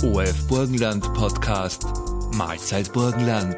ORF Burgenland Podcast Mahlzeit Burgenland.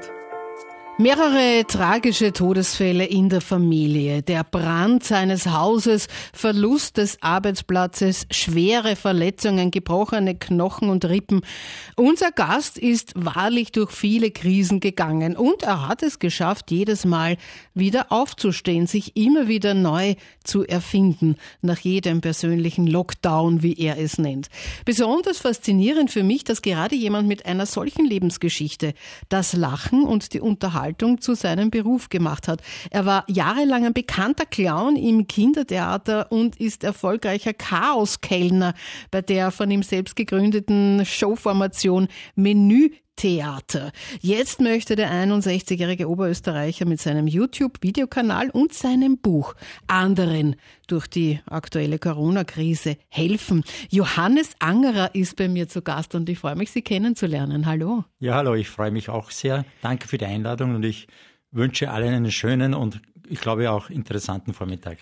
Mehrere tragische Todesfälle in der Familie, der Brand seines Hauses, Verlust des Arbeitsplatzes, schwere Verletzungen, gebrochene Knochen und Rippen. Unser Gast ist wahrlich durch viele Krisen gegangen und er hat es geschafft, jedes Mal wieder aufzustehen, sich immer wieder neu zu erfinden, nach jedem persönlichen Lockdown, wie er es nennt. Besonders faszinierend für mich, dass gerade jemand mit einer solchen Lebensgeschichte das Lachen und die Unterhaltung zu seinem Beruf gemacht hat. Er war jahrelang ein bekannter Clown im Kindertheater und ist erfolgreicher Chaoskellner bei der von ihm selbst gegründeten Showformation Menü-Theater. Jetzt möchte der 61-jährige Oberösterreicher mit seinem YouTube-Videokanal und seinem Buch anderen durch die aktuelle Corona-Krise helfen. Johannes Angerer ist bei mir zu Gast und ich freue mich, Sie kennenzulernen. Hallo. Ja, hallo, ich freue mich auch sehr. Danke für die Einladung und ich wünsche allen einen schönen und ich glaube auch interessanten Vormittag.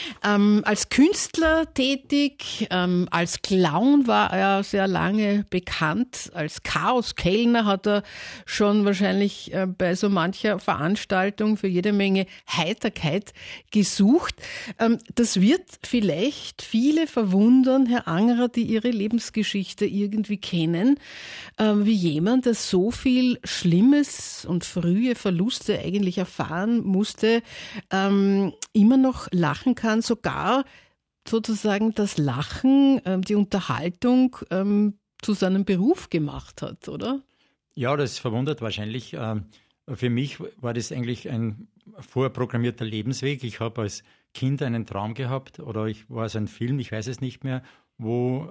Als Künstler tätig, als Clown war er sehr lange bekannt. Als Chaoskellner hat er schon wahrscheinlich bei so mancher Veranstaltung für jede Menge Heiterkeit gesucht. Das wird vielleicht viele verwundern, Herr Angerer, die Ihre Lebensgeschichte irgendwie kennen, wie jemand, der so viel Schlimmes und frühe Verluste eigentlich erfahren musste, immer noch lachen kann, sogar sozusagen das Lachen, die Unterhaltung zu seinem Beruf gemacht hat, oder? Ja, das verwundert wahrscheinlich. Für mich war das eigentlich ein vorprogrammierter Lebensweg. Ich habe als Kind einen Traum gehabt oder ich war so ein Film, ich weiß es nicht mehr, wo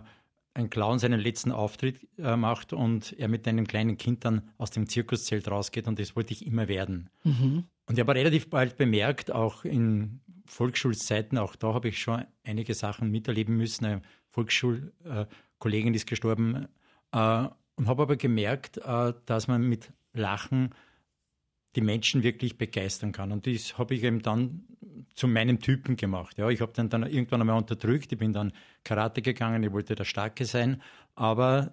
ein Clown seinen letzten Auftritt macht und er mit einem kleinen Kind dann aus dem Zirkuszelt rausgeht und das wollte ich immer werden. Mhm. Und ich habe relativ bald bemerkt, auch in Volksschulzeiten, auch da habe ich schon einige Sachen miterleben müssen. Eine Volksschulkollegin ist gestorben und habe aber gemerkt, dass man mit Lachen die Menschen wirklich begeistern kann. Und das habe ich eben dann zu meinem Typen gemacht. Ja, ich habe dann irgendwann einmal unterdrückt, ich bin dann Karate gegangen, ich wollte der Starke sein, aber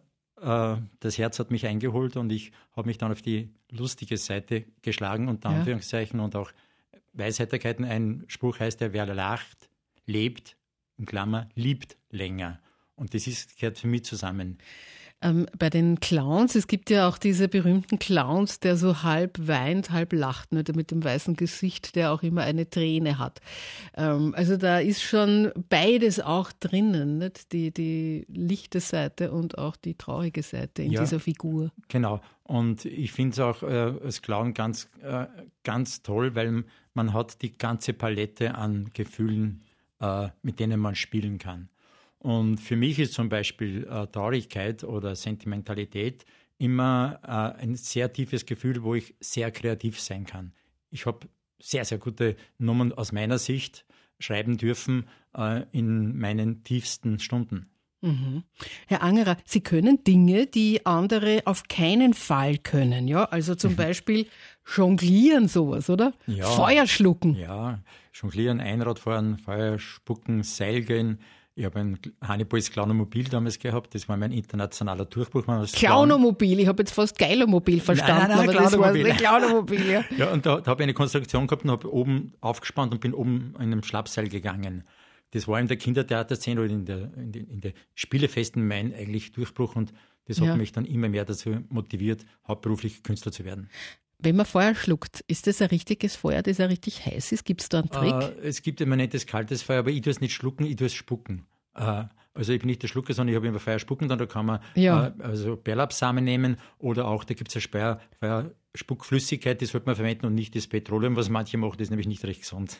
das Herz hat mich eingeholt und ich habe mich dann auf die lustige Seite geschlagen, unter Anführungszeichen, und auch Weisheiterkeiten. Ein Spruch heißt ja, wer lacht, lebt, in Klammer, liebt länger. Und das gehört für mich zusammen. Bei den Clowns, es gibt ja auch diese berühmten Clowns, der so halb weint, halb lacht, ne, der mit dem weißen Gesicht, der auch immer eine Träne hat. Also da ist schon beides auch drinnen, nicht? Die lichte Seite und auch die traurige Seite in dieser Figur. Genau. Und ich finde es auch als Clown ganz, ganz toll, weil man hat die ganze Palette an Gefühlen, mit denen man spielen kann. Und für mich ist zum Beispiel Traurigkeit oder Sentimentalität immer ein sehr tiefes Gefühl, wo ich sehr kreativ sein kann. Ich habe sehr, sehr gute Nummern aus meiner Sicht schreiben dürfen in meinen tiefsten Stunden. Mhm. Herr Angerer, Sie können Dinge, die andere auf keinen Fall können, ja? Also zum Beispiel jonglieren, sowas, oder? Ja. Feuer schlucken. Ja, jonglieren, Einradfahren, Feuer spucken, Seilgehen. Ich habe ein Hannibals Clownomobil damals gehabt, das war mein internationaler Durchbruch. Clownomobil, ich habe jetzt fast Geilomobil verstanden, nein, aber das war ein Clownomobil, ja. Ja, und da habe ich eine Konstruktion gehabt und habe oben aufgespannt und bin oben in einem Schlappseil gegangen. Das war in der Kindertheaterszene oder in der Spielefesten mein eigentlich Durchbruch und das hat mich dann immer mehr dazu motiviert, hauptberuflich Künstler zu werden. Wenn man Feuer schluckt, ist das ein richtiges Feuer, das ja richtig heiß ist? Gibt es da einen Trick? Es gibt immer nettes kaltes Feuer, aber ich tue es nicht schlucken, ich tue es spucken. Also ich bin nicht der Schlucker, sondern ich habe immer Feuer spucken, dann da kann man also Bärlapsamen nehmen oder auch, da gibt es eine Feuerspuckflüssigkeit, die sollte man verwenden und nicht das Petroleum, was manche machen, das ist nämlich nicht recht gesund.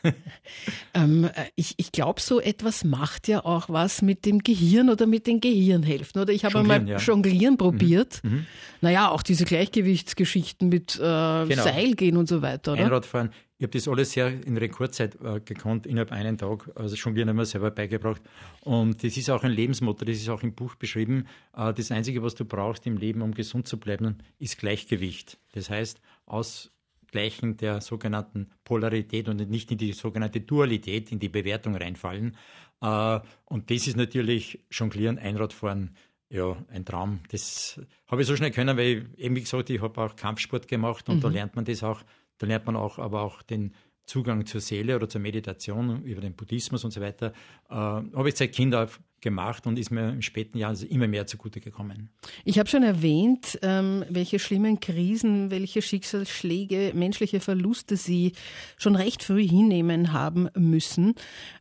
Ich glaube, so etwas macht ja auch was mit dem Gehirn oder mit den Gehirnhälften. Oder ich habe einmal Jonglieren probiert. Mhm. Naja, auch diese Gleichgewichtsgeschichten mit Seilgehen und so weiter, oder? Einradfahren. Ich habe das alles sehr in Rekordzeit gekonnt, innerhalb einen Tag. Also Jonglieren haben wir selber beigebracht. Und das ist auch ein Lebensmotto, das ist auch im Buch beschrieben. Das Einzige, was du brauchst im Leben, um gesund zu bleiben, ist Gleichgewicht. Das heißt, Ausgleichen der sogenannten Polarität und nicht in die sogenannte Dualität, in die Bewertung reinfallen. Und das ist natürlich Jonglieren, Einradfahren, Ja, ein Traum. Das habe ich so schnell können, weil eben wie gesagt, ich habe auch Kampfsport gemacht und da lernt man das auch. Da lernt man auch, aber auch den Zugang zur Seele oder zur Meditation über den Buddhismus und so weiter. Habe ich seit Kind auf gemacht und ist mir im späten Jahr immer mehr zugute gekommen. Ich habe schon erwähnt, welche schlimmen Krisen, welche Schicksalsschläge, menschliche Verluste Sie schon recht früh hinnehmen haben müssen.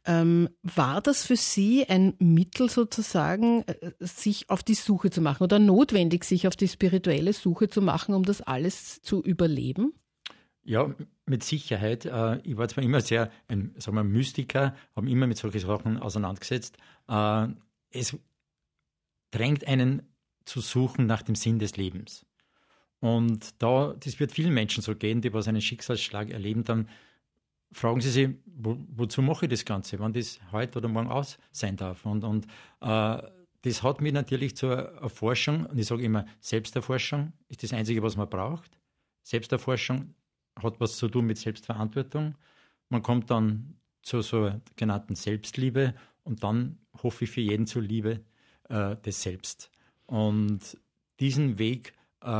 War das für Sie ein Mittel sozusagen, sich auf die Suche zu machen oder notwendig, sich auf die spirituelle Suche zu machen, um das alles zu überleben? Ja, mit Sicherheit. Ich war zwar immer sehr ein Mystiker, habe mich immer mit solchen Sachen auseinandergesetzt. Es drängt einen zu suchen nach dem Sinn des Lebens. Und das wird vielen Menschen so gehen, die was einen Schicksalsschlag erleben, dann fragen sie sich, wozu mache ich das Ganze, wenn das heute oder morgen aus sein darf. Und das hat mich natürlich zur Erforschung, und ich sage immer, Selbsterforschung ist das Einzige, was man braucht. Selbsterforschung hat was zu tun mit Selbstverantwortung. Man kommt dann zur sogenannten Selbstliebe und dann hoffe ich für jeden zur Liebe des Selbst. Und diesen Weg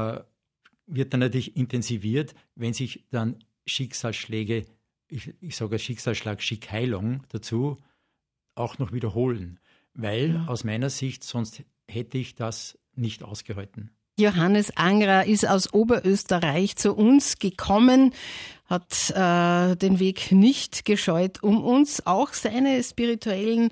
wird dann natürlich intensiviert, wenn sich dann Schicksalsschläge, ich sage Schicksalsschlag, Schickheilung dazu, auch noch wiederholen. Weil aus meiner Sicht, sonst hätte ich das nicht ausgehalten. Johannes Angerer ist aus Oberösterreich zu uns gekommen, hat den Weg nicht gescheut, um uns auch seine spirituellen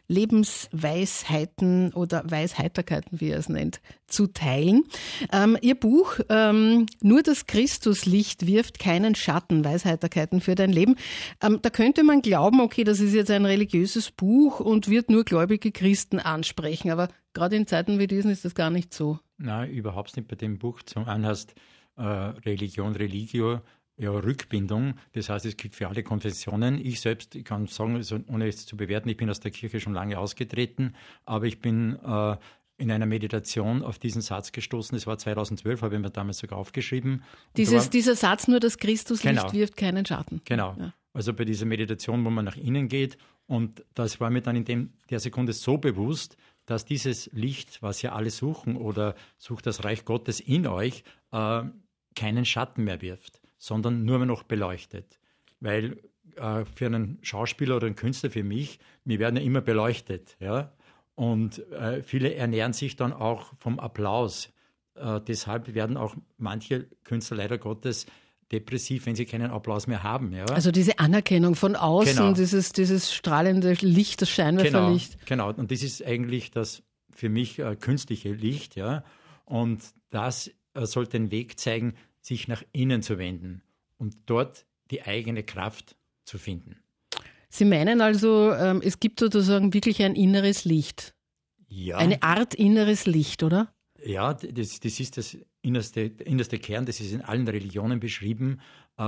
Lebensweisheiten oder Weisheiterkeiten, wie er es nennt, zu teilen. Ihr Buch Nur das Christuslicht wirft keinen Schatten, Weisheiterkeiten für dein Leben. Da könnte man glauben, okay, das ist jetzt ein religiöses Buch und wird nur gläubige Christen ansprechen, aber gerade in Zeiten wie diesen ist das gar nicht so. Nein, überhaupt nicht bei dem Buch. Zum einen heißt Religion, Religio, ja, Rückbindung. Das heißt, es gilt für alle Konfessionen. Ich selbst, ich kann sagen, also ohne es zu bewerten, ich bin aus der Kirche schon lange ausgetreten, aber ich bin in einer Meditation auf diesen Satz gestoßen. Das war 2012, habe ich mir damals sogar aufgeschrieben. Dieser Satz, nur das Christuslicht wirft keinen Schatten. Genau. Ja. Also bei dieser Meditation, wo man nach innen geht. Und das war mir dann in der Sekunde so bewusst, dass dieses Licht, was ja alle suchen oder sucht das Reich Gottes in euch, keinen Schatten mehr wirft, sondern nur noch beleuchtet. Weil für einen Schauspieler oder einen Künstler, für mich, wir werden ja immer beleuchtet. Ja? Und viele ernähren sich dann auch vom Applaus. Deshalb werden auch manche Künstler leider Gottes depressiv, wenn sie keinen Applaus mehr haben. Ja? Also diese Anerkennung von außen, dieses strahlende Licht, das Scheinwerferlicht. Genau, und das ist eigentlich das für mich künstliche Licht. Ja? Und das soll den Weg zeigen, sich nach innen zu wenden und dort die eigene Kraft zu finden. Sie meinen also, es gibt sozusagen wirklich ein inneres Licht? Ja. Eine Art inneres Licht, oder? Ja, das ist das innerste Kern, das ist in allen Religionen beschrieben,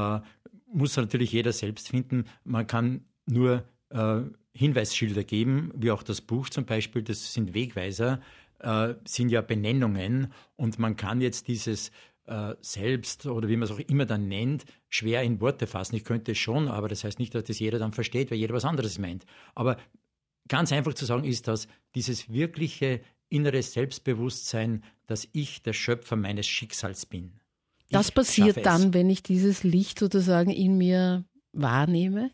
muss natürlich jeder selbst finden. Man kann nur Hinweisschilder geben, wie auch das Buch zum Beispiel, das sind Wegweiser, sind ja Benennungen und man kann jetzt dieses Selbst oder wie man es auch immer dann nennt, schwer in Worte fassen. Ich könnte es schon, aber das heißt nicht, dass das jeder dann versteht, weil jeder was anderes meint. Aber ganz einfach zu sagen ist, dass dieses wirkliche inneres Selbstbewusstsein, dass ich der Schöpfer meines Schicksals bin. Das passiert dann, wenn ich dieses Licht sozusagen in mir wahrnehme?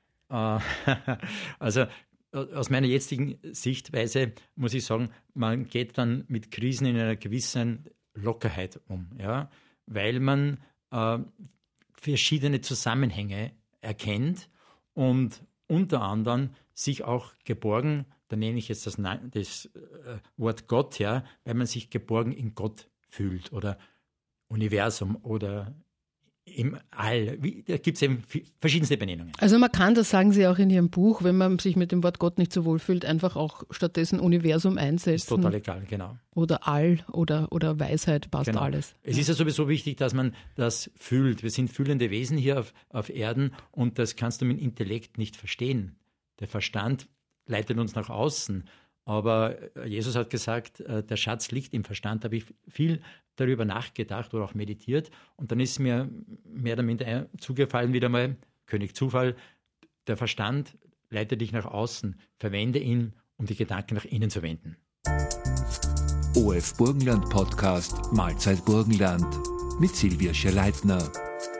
Also aus meiner jetzigen Sichtweise muss ich sagen, man geht dann mit Krisen in einer gewissen Lockerheit um, ja? Weil man verschiedene Zusammenhänge erkennt und unter anderem sich auch geborgen, da nenne ich jetzt das Wort Gott her, weil man sich geborgen in Gott fühlt oder Universum oder im All. Da gibt es eben verschiedenste Benennungen. Also man kann, das sagen Sie auch in Ihrem Buch, wenn man sich mit dem Wort Gott nicht so wohl fühlt, einfach auch stattdessen Universum einsetzen. Ist total egal, genau. Oder All oder Weisheit, passt alles. Es ist ja sowieso wichtig, dass man das fühlt. Wir sind fühlende Wesen hier auf Erden und das kannst du mit dem Intellekt nicht verstehen. Der Verstand leitet uns nach außen. Aber Jesus hat gesagt, der Schatz liegt im Verstand. Da habe ich viel darüber nachgedacht oder auch meditiert. Und dann ist mir mehr oder minder zugefallen, wieder mal, König Zufall, der Verstand leitet dich nach außen. Verwende ihn, um die Gedanken nach innen zu wenden. OF Burgenland Podcast Mahlzeit Burgenland mit Silvia Scherleitner.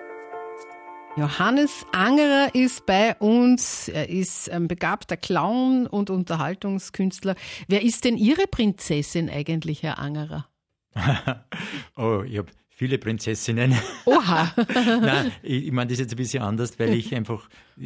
Johannes Angerer ist bei uns. Er ist ein begabter Clown und Unterhaltungskünstler. Wer ist denn Ihre Prinzessin eigentlich, Herr Angerer? Oh, ich habe viele Prinzessinnen. Oha! Nein, ich meine das jetzt ein bisschen anders, weil ich einfach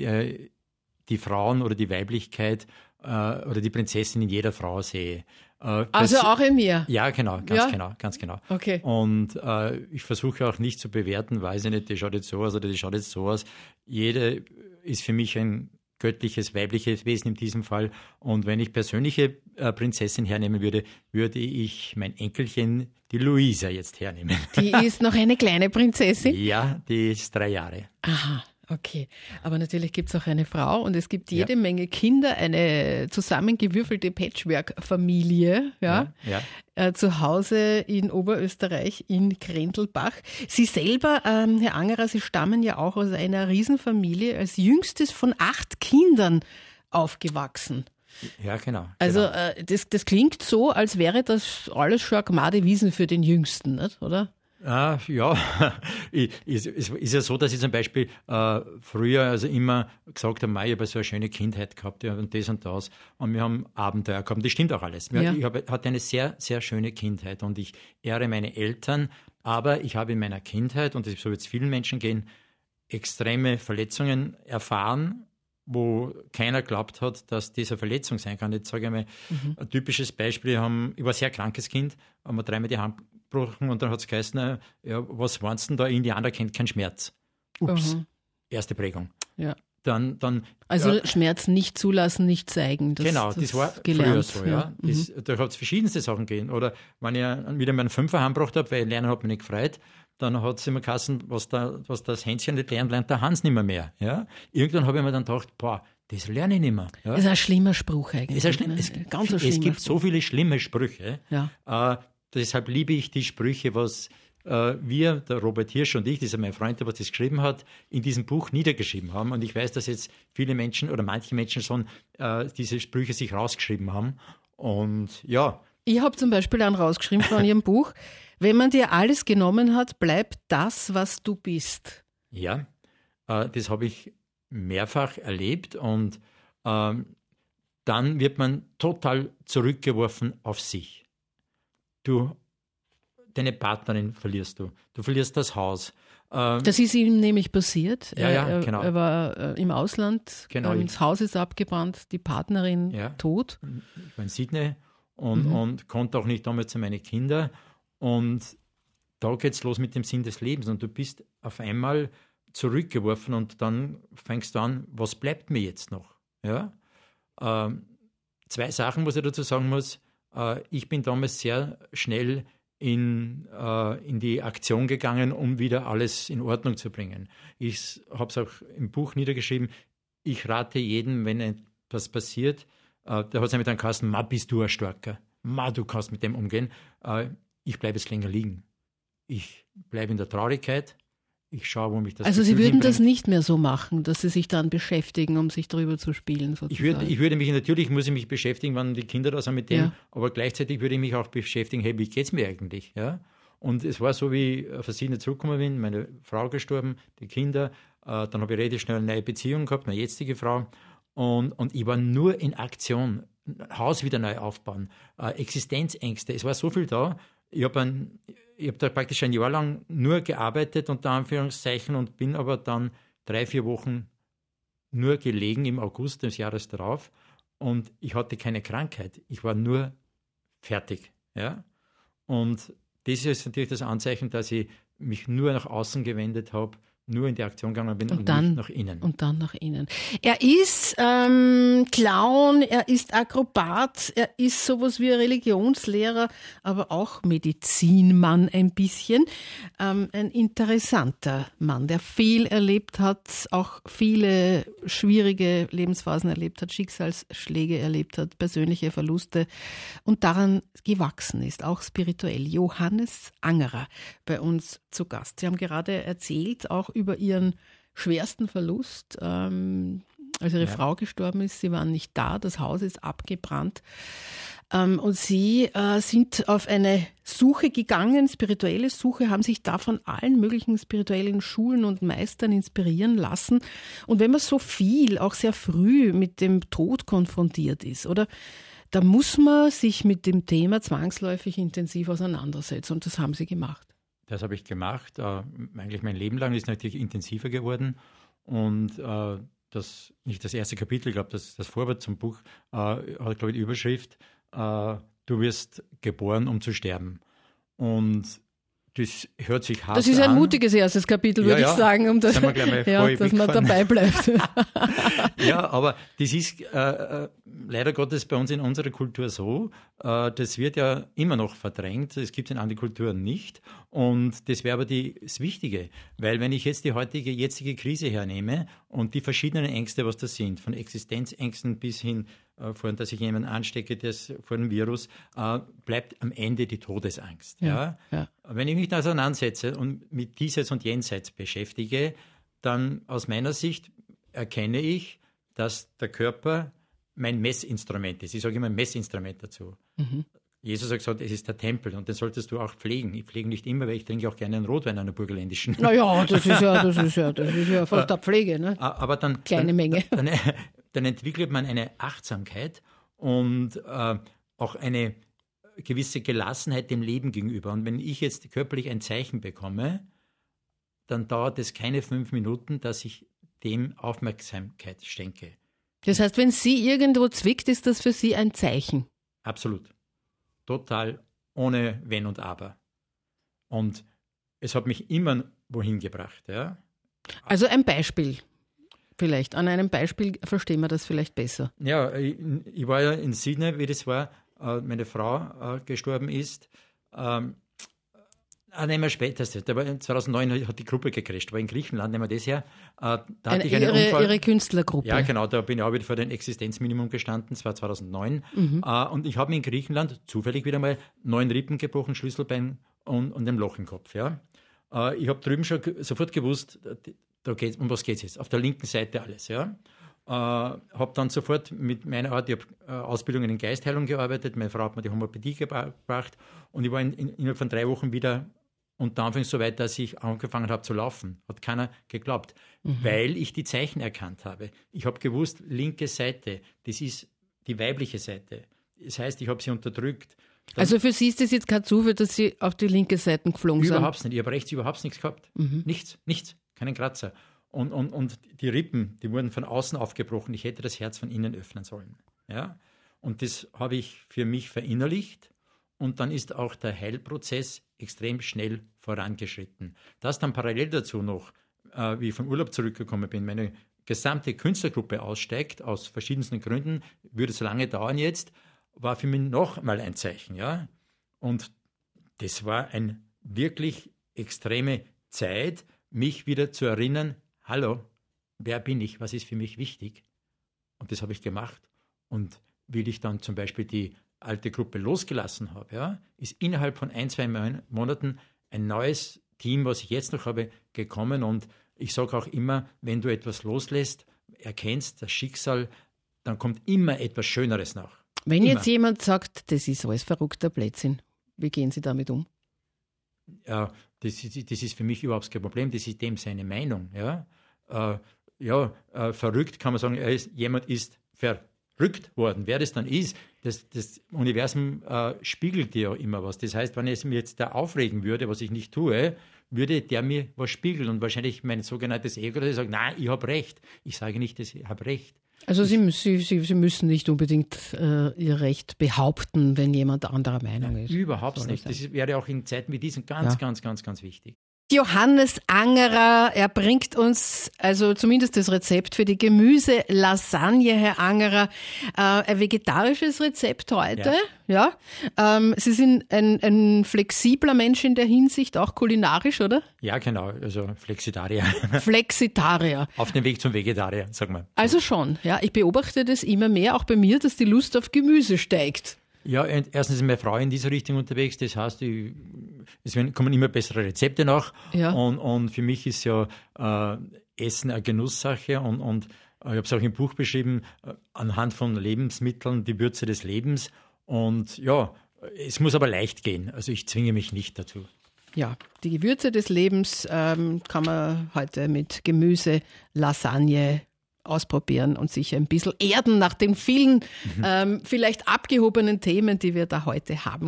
die Frauen oder die Weiblichkeit oder die Prinzessin in jeder Frau sehe. Also auch in mir? Ja, genau, ganz genau. Okay. Und ich versuche auch nicht zu bewerten, weiß ich nicht, die schaut jetzt so aus oder die schaut jetzt so aus. Jede ist für mich ein göttliches, weibliches Wesen in diesem Fall. Und wenn ich persönliche Prinzessin hernehmen würde, würde ich mein Enkelchen, die Luisa, jetzt hernehmen. Die ist noch eine kleine Prinzessin? Ja, die ist 3 Jahre. Aha. Okay, aber natürlich gibt es auch eine Frau und es gibt jede Menge Kinder, eine zusammengewürfelte Patchwork-Familie zu Hause in Oberösterreich in Grendelbach. Sie selber, Herr Angerer, Sie stammen ja auch aus einer Riesenfamilie, als jüngstes von 8 Kindern aufgewachsen. Ja, genau. Also das klingt so, als wäre das alles schon eine Gmade Wiesen für den Jüngsten, nicht, oder? Ja, es ist ja so, dass ich zum Beispiel früher also immer gesagt habe, ich habe so eine schöne Kindheit gehabt und das und wir haben Abenteuer gehabt. Das stimmt auch alles. Ich hatte eine sehr, sehr schöne Kindheit und ich ehre meine Eltern, aber ich habe in meiner Kindheit, und so wird es vielen Menschen gehen, extreme Verletzungen erfahren, wo keiner glaubt hat, dass das eine Verletzung sein kann. Jetzt sage ich mal, ein typisches Beispiel, ich war ein sehr krankes Kind, haben wir 3-mal die Hand gebrochen und dann hat es geheißen, was waren es denn da? Indianer kennt keinen Schmerz. Ups, erste Prägung. Ja. Dann, Schmerz nicht zulassen, nicht zeigen. Das war gelernt. früher so. Ja. Da hat es verschiedenste Sachen gegeben. Oder wenn ich wieder meinen Fünfer heimgebracht habe, weil ich lernen hat mich nicht gefreut, dann hat es immer geheißen, was das Hänschen nicht lernt der Hans nicht mehr. Ja? Irgendwann habe ich mir dann gedacht, das lerne ich nicht mehr. Ja? Das ist ein schlimmer Spruch eigentlich. Es gibt so viele schlimme Sprüche. Ja. Deshalb liebe ich die Sprüche, was wir, der Robert Hirsch und ich, das ist mein Freund, der was das geschrieben hat, in diesem Buch niedergeschrieben haben. Und ich weiß, dass jetzt viele Menschen oder manche Menschen schon diese Sprüche sich rausgeschrieben haben. Und ja. Ich habe zum Beispiel dann rausgeschrieben von Ihrem Buch, wenn man dir alles genommen hat, bleibt das, was du bist. Ja, das habe ich mehrfach erlebt und dann wird man total zurückgeworfen auf sich. Deine Partnerin verlierst du. Du verlierst das Haus. Das ist ihm nämlich passiert. Ja, genau. Er war im Ausland, das Haus ist abgebrannt, die Partnerin tot. Ich war in Sydney und konnte auch nicht damals zu meinen Kindern. Und da geht es los mit dem Sinn des Lebens. Und du bist auf einmal zurückgeworfen und dann fängst du an, was bleibt mir jetzt noch? Ja? 2 Sachen, was ich dazu sagen muss. Ich bin damals sehr schnell in die Aktion gegangen, um wieder alles in Ordnung zu bringen. Ich habe es auch im Buch niedergeschrieben. Ich rate jedem, wenn etwas passiert, da hat es mit einem Kasten, bist du ein Starker. Du kannst mit dem umgehen. Ich bleibe jetzt länger liegen. Ich bleibe in der Traurigkeit. Ich schaue, wo mich das Also Sie würden das nicht mehr so machen, dass Sie sich dann beschäftigen, um sich drüber zu spielen sozusagen? Ich würde mich, natürlich muss ich mich beschäftigen, wenn die Kinder da sind mit dem, aber gleichzeitig würde ich mich auch beschäftigen, hey, wie geht es mir eigentlich? Ja? Und es war so, wie ich auf Sydney zurückgekommen bin, meine Frau gestorben, die Kinder, dann habe ich relativ schnell eine neue Beziehung gehabt, meine jetzige Frau und ich war nur in Aktion, Haus wieder neu aufbauen, Existenzängste, es war so viel da. Ich habe da praktisch ein Jahr lang nur gearbeitet, unter Anführungszeichen, und bin aber dann 3-4 Wochen nur gelegen im August des Jahres darauf. Und ich hatte keine Krankheit. Ich war nur fertig. Ja? Und das ist natürlich das Anzeichen, dass ich mich nur nach außen gewendet habe, nur in die Aktion gegangen bin und nicht nach innen. Und dann nach innen. Er ist Clown, er ist Akrobat, er ist sowas wie ein Religionslehrer, aber auch Medizinmann ein bisschen. Ein interessanter Mann, der viel erlebt hat, auch viele schwierige Lebensphasen erlebt hat, Schicksalsschläge erlebt hat, persönliche Verluste und daran gewachsen ist, auch spirituell. Johannes Angerer bei uns zu Gast. Sie haben gerade erzählt, auch über Ihren schwersten Verlust. als ihre Frau gestorben ist. Sie waren nicht da, das Haus ist abgebrannt. Und Sie sind auf eine Suche gegangen, spirituelle Suche, haben sich da von allen möglichen spirituellen Schulen und Meistern inspirieren lassen. Und wenn man so viel, auch sehr früh mit dem Tod konfrontiert ist, oder? Da muss man sich mit dem Thema zwangsläufig intensiv auseinandersetzen. Und das haben Sie gemacht. Das habe ich gemacht. Eigentlich mein Leben lang ist natürlich intensiver geworden. Und das nicht das erste Kapitel, ich glaube, das Vorwort zum Buch hat, glaube ich, die Überschrift, du wirst geboren, um zu sterben. Und das hört sich hart an. Das ist ein mutiges erstes Kapitel, würde ich sagen, um das, dass man dabei bleibt. Ja, aber das ist leider Gottes bei uns in unserer Kultur so, das wird ja immer noch verdrängt, das gibt es in anderen Kulturen nicht und das wäre aber das Wichtige, weil wenn ich jetzt die jetzige Krise hernehme und die verschiedenen Ängste, was das sind, von Existenzängsten bis hin dass ich jemanden anstecke, vor dem Virus, bleibt am Ende die Todesangst. Ja. Wenn ich mich da auseinandersetze und mit diesseits und jenseits beschäftige, dann aus meiner Sicht erkenne ich, dass der Körper mein Messinstrument ist. Ich sage immer Messinstrument dazu. Mhm. Jesus hat gesagt, es ist der Tempel und den solltest du auch pflegen. Ich pflege nicht immer, weil ich trinke auch gerne einen Rotwein, einen burgenländischen. Naja, das ist ja fast eine Pflege, ne? Aber dann, kleine Menge. Dann entwickelt man eine Achtsamkeit und auch eine gewisse Gelassenheit dem Leben gegenüber. Und wenn ich jetzt körperlich ein Zeichen bekomme, dann dauert es keine 5 Minuten, dass ich dem Aufmerksamkeit schenke. Das heißt, wenn Sie irgendwo zwickt, ist das für Sie ein Zeichen? Absolut. Total ohne Wenn und Aber. Und es hat mich immer wohin gebracht. Ja? Also ein Beispiel. Vielleicht. An einem Beispiel verstehen wir das vielleicht besser. Ja, ich war ja in Sydney, wie das war, meine Frau gestorben ist. Nehmen wir später. 2009 hat die Gruppe gecrasht, war in Griechenland, nehmen wir das her. Da hatte ich einen Unfall. Ihre Künstlergruppe. Ja, genau, da bin ich auch wieder vor dem Existenzminimum gestanden, das war 2009. Mhm. Und ich habe mir in Griechenland zufällig wieder mal 9 Rippen gebrochen, Schlüsselbein und ein Loch im Kopf. Ja. Ich habe drüben schon sofort gewusst, um was geht es jetzt? Auf der linken Seite alles. Ja. Habe dann sofort mit meiner Art, ich habe Ausbildung in Geistheilung gearbeitet, meine Frau hat mir die Homöopathie gebracht und ich war innerhalb von 3 Wochen wieder unter Anführungszeichen so weit, dass ich angefangen habe zu laufen. Hat keiner geglaubt, weil ich die Zeichen erkannt habe. Ich habe gewusst, linke Seite, das ist die weibliche Seite. Das heißt, ich habe sie unterdrückt. Also für Sie ist das jetzt kein Zufall, dass Sie auf die linke Seite geflogen sind? Überhaupt nicht. Ich habe rechts überhaupt nichts gehabt. Nichts, keinen Kratzer. Und die Rippen, die wurden von außen aufgebrochen. Ich hätte das Herz von innen öffnen sollen. Ja? Und das habe ich für mich verinnerlicht. Und dann ist auch der Heilprozess extrem schnell vorangeschritten. Das dann parallel dazu noch, wie ich vom Urlaub zurückgekommen bin, meine gesamte Künstlergruppe aussteigt, aus verschiedensten Gründen, würde so lange dauern jetzt, war für mich noch mal ein Zeichen. Ja? Und das war eine wirklich extreme Zeit, mich wieder zu erinnern, hallo, wer bin ich, was ist für mich wichtig? Und das habe ich gemacht. Und wie ich dann zum Beispiel die alte Gruppe losgelassen habe, ja, ist innerhalb von 1-2 Monaten ein neues Team, was ich jetzt noch habe, gekommen. Und ich sage auch immer, wenn du etwas loslässt, erkennst das Schicksal, dann kommt immer etwas Schöneres nach. Wenn immer. Jetzt jemand sagt, das ist alles verrückter Blödsinn, wie gehen Sie damit um? Ja, das ist für mich überhaupt kein Problem, das ist dem seine Meinung. Ja, verrückt kann man sagen, jemand ist verrückt worden. Wer das dann ist, das Universum spiegelt dir ja immer was. Das heißt, wenn es mir jetzt da aufregen würde, was ich nicht tue, würde der mir was spiegeln und wahrscheinlich mein sogenanntes Ego sagt, nein, ich habe Recht. Ich sage nicht, ich habe Recht. Also Sie müssen nicht unbedingt Ihr Recht behaupten, wenn jemand anderer Meinung ist. Überhaupt nicht. Das wäre auch in Zeiten wie diesen ganz wichtig. Johannes Angerer, er bringt uns also zumindest das Rezept für die Gemüselasagne, Herr Angerer. Ein vegetarisches Rezept heute. Ja. Sie sind ein flexibler Mensch in der Hinsicht, auch kulinarisch, oder? Ja, genau. Also Flexitarier. Flexitarier. Auf dem Weg zum Vegetarier, sag mal. Also schon. Ja, ich beobachte das immer mehr, auch bei mir, dass die Lust auf Gemüse steigt. Ja, erstens ist meine Frau in dieser Richtung unterwegs, das heißt, es kommen immer bessere Rezepte nach und für mich ist ja Essen eine Genusssache und Ich habe es auch im Buch beschrieben, anhand von Lebensmitteln, die Würze des Lebens. Und ja, es muss aber leicht gehen. Also ich zwinge mich nicht dazu. Ja, die Gewürze des Lebens kann man heute mit Gemüse, Lasagne ausprobieren und sich ein bisschen erden nach den vielen vielleicht abgehobenen Themen, die wir da heute haben.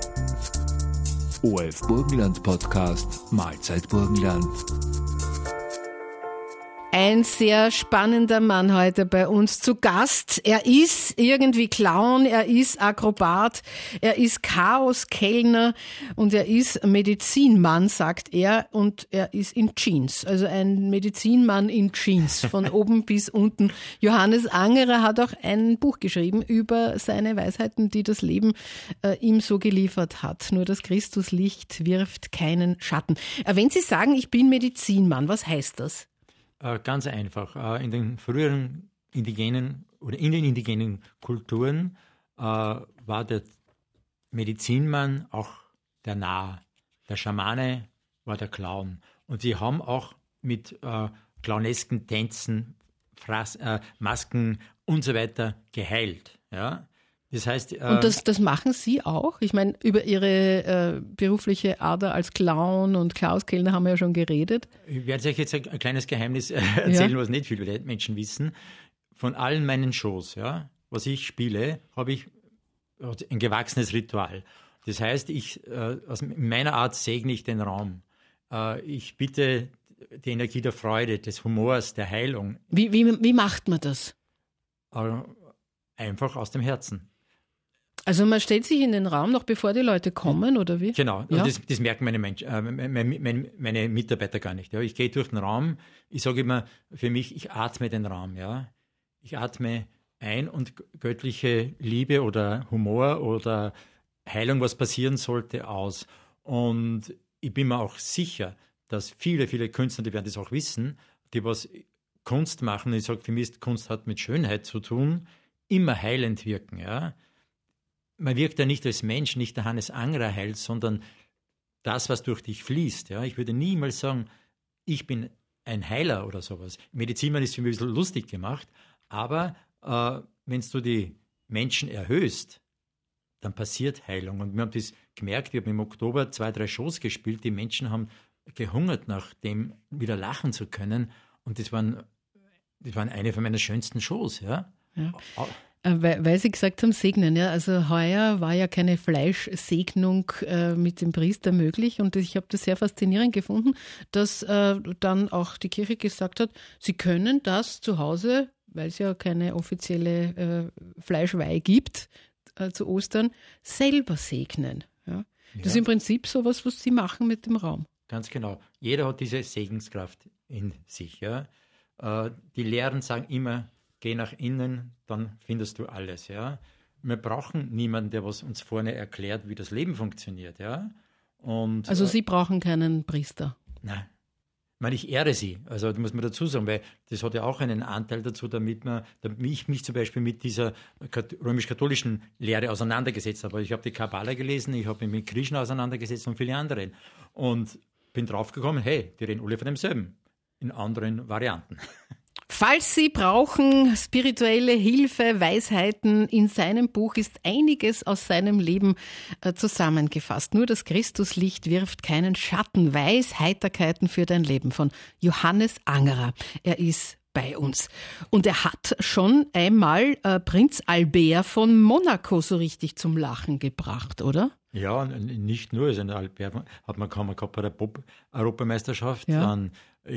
ORF Burgenland Podcast Mahlzeit Burgenland. Ein sehr spannender Mann heute bei uns zu Gast. Er ist irgendwie Clown, er ist Akrobat, er ist Chaoskellner und er ist Medizinmann, sagt er, und er ist in Jeans. Also ein Medizinmann in Jeans, von oben bis unten. Johannes Angerer hat auch ein Buch geschrieben über seine Weisheiten, die das Leben ihm so geliefert hat. Nur das Christuslicht wirft keinen Schatten. Wenn Sie sagen, ich bin Medizinmann, was heißt das? Ganz einfach. In den früheren indigenen Kulturen war der Medizinmann auch der Narr. Der Schamane war der Clown. Und sie haben auch mit clownesken Tänzen, Masken und so weiter geheilt. Ja? Das heißt, und das machen Sie auch? Ich meine, über Ihre berufliche Ader als Clown und Chaoskellner haben wir ja schon geredet. Ich werde euch jetzt ein kleines Geheimnis erzählen, was nicht viele Menschen wissen. Von allen meinen Shows, ja, was ich spiele, habe ich ein gewachsenes Ritual. Das heißt, in meiner Art segne ich den Raum. Ich bitte die Energie der Freude, des Humors, der Heilung. Wie macht man das? Einfach aus dem Herzen. Also man stellt sich in den Raum, noch bevor die Leute kommen, oder wie? Genau, ja? Und das merken meine Mitarbeiter gar nicht. Ja. Ich gehe durch den Raum, ich sage immer für mich, ich atme den Raum. Ja. Ich atme ein und göttliche Liebe oder Humor oder Heilung, was passieren sollte, aus. Und ich bin mir auch sicher, dass viele, viele Künstler, die werden das auch wissen, die was Kunst machen, ich sage, für mich Kunst hat mit Schönheit zu tun, immer heilend wirken, ja. Man wirkt ja nicht als Mensch, nicht der Hannes Angerer heilt, sondern das, was durch dich fließt. Ja? Ich würde niemals sagen, ich bin ein Heiler oder sowas. Medizinmann ist für mich ein bisschen lustig gemacht, aber wenn du die Menschen erhöhst, dann passiert Heilung. Und wir haben das gemerkt, wir haben im Oktober 2, 3 Shows gespielt, die Menschen haben gehungert nach dem, wieder lachen zu können. Und das waren eine von meinen schönsten Shows. Ja? Ja. Weil Sie gesagt haben, segnen, ja. Also heuer war ja keine Fleischsegnung mit dem Priester möglich und ich habe das sehr faszinierend gefunden, dass dann auch die Kirche gesagt hat, Sie können das zu Hause, weil es ja keine offizielle Fleischweih gibt zu Ostern, selber segnen. Ja. Das ist im Prinzip sowas, was Sie machen mit dem Raum. Ganz genau. Jeder hat diese Segenskraft in sich. Ja. Die Lehren sagen immer, geh nach innen, dann findest du alles. Ja? Wir brauchen niemanden, der was uns vorne erklärt, wie das Leben funktioniert. Ja? Und, also Sie brauchen keinen Priester? Nein. Ich ehre sie. Also das muss man dazu sagen, weil das hat ja auch einen Anteil dazu, damit ich mich zum Beispiel mit dieser römisch-katholischen Lehre auseinandergesetzt habe. Ich habe die Kabbala gelesen, ich habe mich mit Krishna auseinandergesetzt und viele andere. Und bin draufgekommen, hey, die reden alle von demselben, in anderen Varianten. Falls Sie brauchen spirituelle Hilfe, Weisheiten, in seinem Buch ist einiges aus seinem Leben zusammengefasst. Nur das Christuslicht wirft keinen Schatten. Weisheiterkeiten für dein Leben von Johannes Angerer. Er ist bei uns. Und er hat schon einmal Prinz Albert von Monaco so richtig zum Lachen gebracht, oder? Ja, nicht nur. Also Albert hat man gehabt bei der Pop-Europameisterschaft. Ja. Dann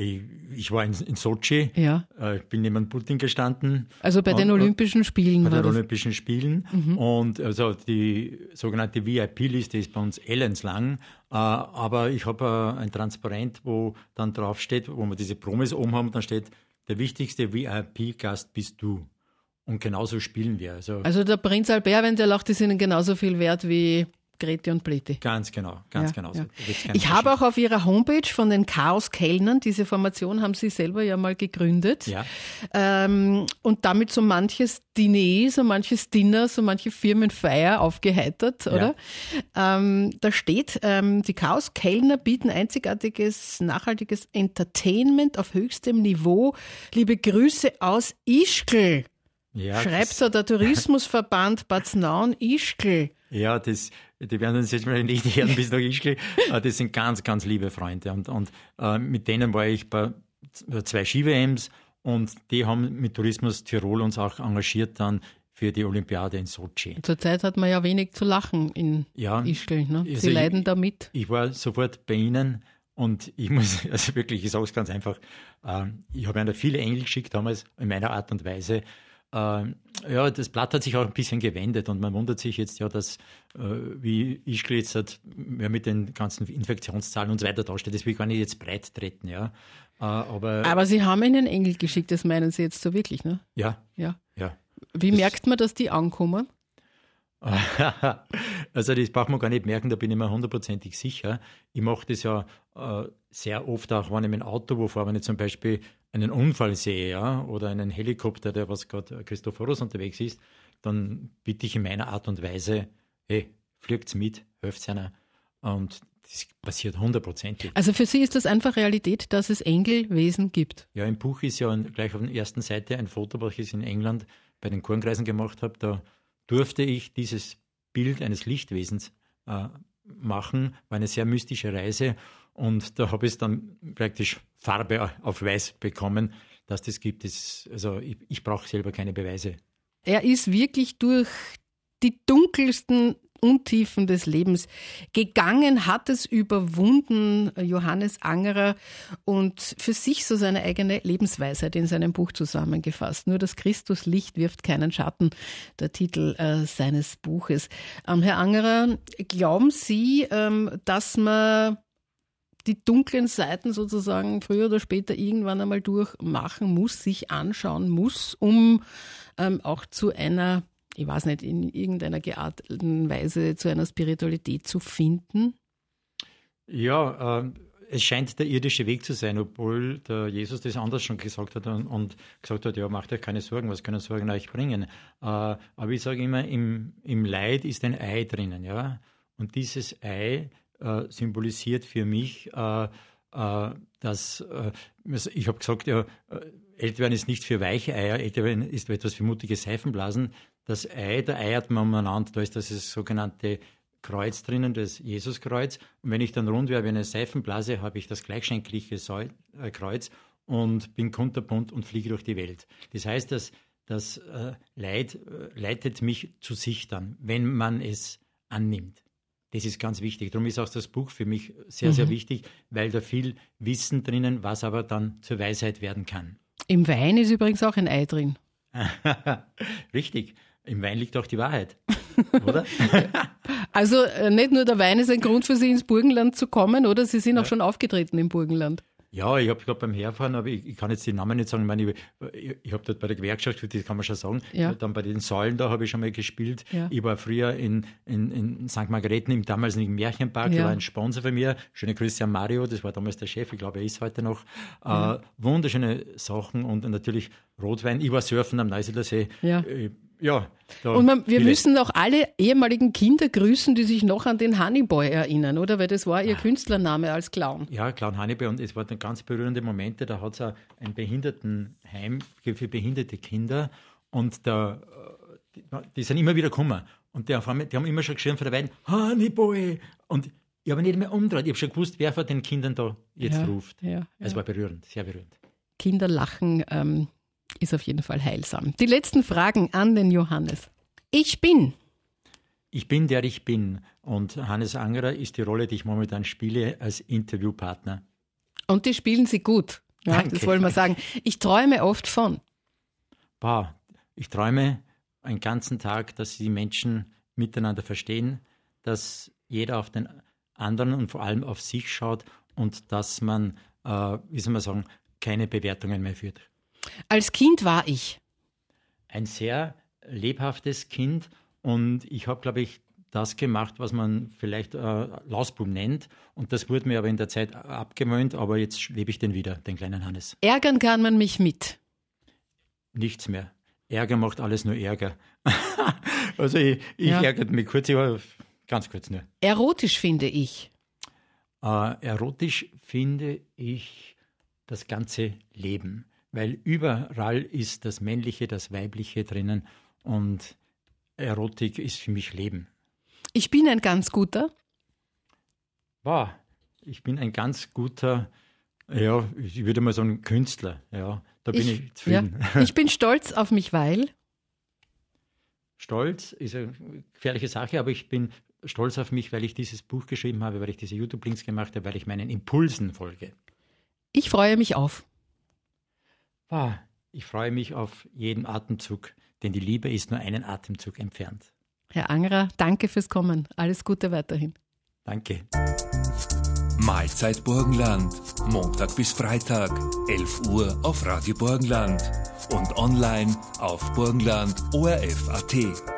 ich war in Sochi, ja. Bin neben Putin gestanden. Also bei den Olympischen Spielen. Bei den Olympischen Spielen. Mhm. Und also die sogenannte VIP-Liste ist bei uns ellendslang. Aber ich habe ein Transparent, wo dann draufsteht, wo wir diese Promis oben haben, dann steht, der wichtigste VIP-Gast bist du. Und genauso spielen wir. Also der Prinz Albert, wenn der lacht, ist Ihnen genauso viel wert wie Grete und Pleti. Ganz genau, ganz genau. Ja. Ich habe auch auf Ihrer Homepage von den Chaos-Kellnern, diese Formation haben Sie selber ja mal gegründet. Ja. Und damit so manches Diner, so manches Dinner, so manche Firmenfeier aufgeheitert, oder? Da steht, die Chaos-Kellner bieten einzigartiges, nachhaltiges Entertainment auf höchstem Niveau. Liebe Grüße aus Ischgl. Ja, schreibt da der Tourismusverband Bad Snaun-Ischgl. Ja, die werden uns jetzt mal nicht hören bis nach Ischgl. Das sind ganz, ganz liebe Freunde. Und mit denen war ich bei 2 Ski-WMs und die haben mit Tourismus Tirol uns auch engagiert dann für die Olympiade in Sochi. Zurzeit hat man ja wenig zu lachen in Ischgl. Ne? Sie leiden damit. Ich war sofort bei Ihnen. Und ich muss, also wirklich, ich sage es ganz einfach, ich habe Ihnen viele Engel geschickt damals in meiner Art und Weise. Das Blatt hat sich auch ein bisschen gewendet und man wundert sich jetzt ja, dass wie Ischgl jetzt mit den ganzen Infektionszahlen und so weiter dasteht, das will ich gar nicht jetzt breit treten. Ja. Aber Sie haben Ihnen Engel geschickt, das meinen Sie jetzt so wirklich, ne? Ja. Wie merkt man, dass die ankommen? Also das braucht man gar nicht merken, da bin ich mir 100%ig sicher. Ich mache das ja sehr oft auch, wenn ich mit dem Auto fahre, wenn ich zum Beispiel einen Unfall sehe, ja, oder einen Helikopter, der was gerade Christophorus unterwegs ist, dann bitte ich in meiner Art und Weise, hey, fliegt's mit, helft's einer. Und das passiert 100%ig. Also für Sie ist das einfach Realität, dass es Engelwesen gibt? Ja, im Buch ist ja gleich auf der ersten Seite ein Foto, was ich in England bei den Kurreisen gemacht habe. Da durfte ich dieses Bild eines Lichtwesens machen, war eine sehr mystische Reise und da habe ich dann praktisch Farbe auf Weiß bekommen, dass das gibt. Also ich brauche selber keine Beweise. Er ist wirklich durch die dunkelsten Untiefen des Lebens gegangen, hat es überwunden, Johannes Angerer, und für sich so seine eigene Lebensweisheit in seinem Buch zusammengefasst. Nur das Christuslicht wirft keinen Schatten, der Titel seines Buches. Herr Angerer, glauben Sie, dass man die dunklen Seiten sozusagen früher oder später irgendwann einmal durchmachen muss, sich anschauen muss, um auch zu einer, ich weiß nicht, in irgendeiner gearteten Weise zu einer Spiritualität zu finden? Ja, es scheint der irdische Weg zu sein, obwohl der Jesus das anders schon gesagt hat und gesagt hat, ja, macht euch keine Sorgen, was können Sorgen euch bringen? Aber ich sage immer, im Leid ist ein Ei drinnen, ja. Und dieses Ei symbolisiert für mich, dass, ich habe gesagt, ja, Älterwerden ist nicht für weiche Eier, Älterwerden ist etwas für mutige Seifenblasen. Das Ei, da eiert man umeinander, da ist das sogenannte Kreuz drinnen, das Jesuskreuz. Und wenn ich dann rund wäre wie eine Seifenblase, habe ich das gleichschenkliche Kreuz und bin kunterbunt und fliege durch die Welt. Das heißt, dass das Leid leitet mich zu sich dann, wenn man es annimmt. Das ist ganz wichtig. Darum ist auch das Buch für mich sehr, sehr wichtig, weil da viel Wissen drinnen, was aber dann zur Weisheit werden kann. Im Wein ist übrigens auch ein Ei drin. Richtig. Im Wein liegt auch die Wahrheit, oder? Also nicht nur der Wein ist ein Grund für Sie, ins Burgenland zu kommen, oder? Sie sind auch schon aufgetreten im Burgenland. Ja, ich habe gerade beim Herfahren, aber ich kann jetzt die Namen nicht sagen, ich habe dort bei der Gewerkschaft, das kann man schon sagen, dann bei den Säulen, da habe ich schon mal gespielt. Ja. Ich war früher in St. Margareten, damals im Märchenpark, da war ein Sponsor von mir, schöne Grüße an Mario, das war damals der Chef, ich glaube, er ist heute noch. Wunderschöne Sachen und natürlich Rotwein. Ich war surfen am Neusiedler See. Und wir müssen auch alle ehemaligen Kinder grüßen, die sich noch an den Honeyboy erinnern, oder? Weil das war ihr Künstlername als Clown. Ja, Clown Honeyboy, und es waren ganz berührende Momente. Da hat es auch ein Behindertenheim für behinderte Kinder und die sind immer wieder gekommen. Und die haben immer schon geschrien von der Weiden, Honeyboy! Und ich habe nicht mehr umgedreht. Ich habe schon gewusst, wer von den Kindern da jetzt ruft. Es war berührend, sehr berührend. Kinder lachen ist auf jeden Fall heilsam. Die letzten Fragen an den Johannes. Ich bin, der ich bin. Und Hannes Angerer ist die Rolle, die ich momentan spiele, als Interviewpartner. Und die spielen Sie gut. Ja, das wollen wir sagen. Ich träume oft von. Ich träume einen ganzen Tag, dass die Menschen miteinander verstehen, dass jeder auf den anderen und vor allem auf sich schaut und dass man, keine Bewertungen mehr führt. Als Kind war ich ein sehr lebhaftes Kind und ich habe, glaube ich, das gemacht, was man vielleicht Lausbub nennt. Und das wurde mir aber in der Zeit abgewöhnt, aber jetzt lebe ich den wieder, den kleinen Hannes. Ärgern kann man mich mit? Nichts mehr. Ärger macht alles nur Ärger. Also ich ärgere mich kurz, aber ganz kurz nur. Erotisch finde ich? Erotisch finde ich das ganze Leben, weil überall ist das Männliche, das Weibliche drinnen und Erotik ist für mich Leben. Ich bin ein ganz guter? Wow, ich bin ein ganz guter, ja, ich würde mal sagen Künstler, ja, da bin ich zufrieden. Ja. Ich bin stolz auf mich, weil? Stolz ist eine gefährliche Sache, aber ich bin stolz auf mich, weil ich dieses Buch geschrieben habe, weil ich diese YouTube-Links gemacht habe, weil ich meinen Impulsen folge. Ich freue mich auf. Ich freue mich auf jeden Atemzug, denn die Liebe ist nur einen Atemzug entfernt. Herr Angerer, danke fürs Kommen. Alles Gute weiterhin. Danke. Mahlzeit Burgenland. Montag bis Freitag, 11 Uhr auf Radio Burgenland und online auf burgenland.orf.at.